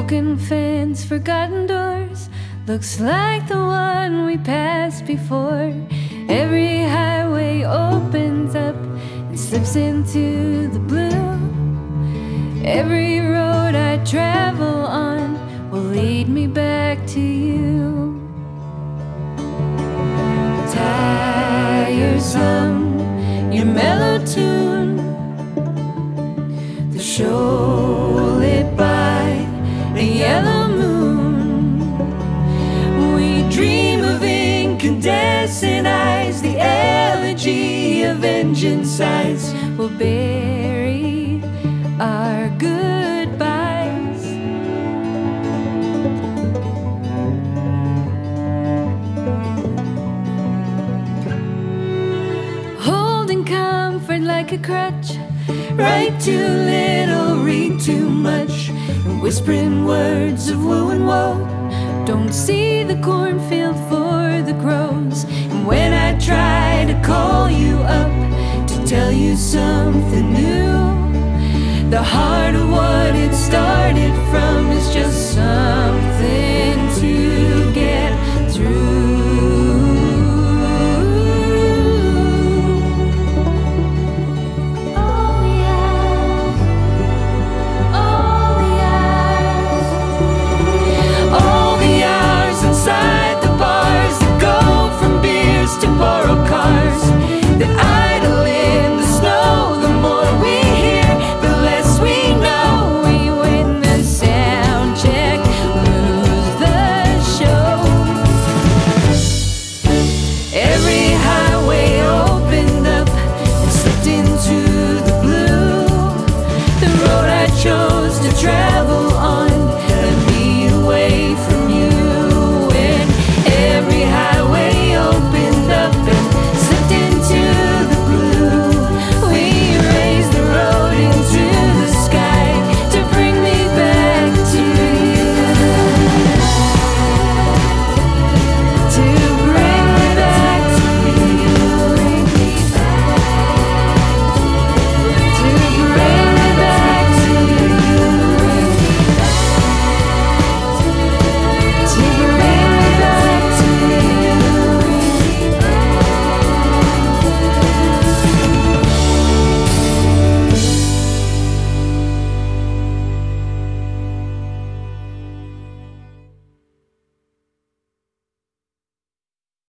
Broken fence, forgotten doors, looks like the one we passed before. Every highway opens up and slips into the blue. Every road I travel on will lead me back to you. Tires hum your mellow tune, the show lit by the yellow moon. We dream of incandescent eyes, the elegy of engine sighs will bury our goodbyes. Holding comfort like a crutch, write too little, read too much, and whispering words of woe and woe. Don't see the cornfield for the crows. And when I try to call you up to tell you something new, the heart of what it started from is just some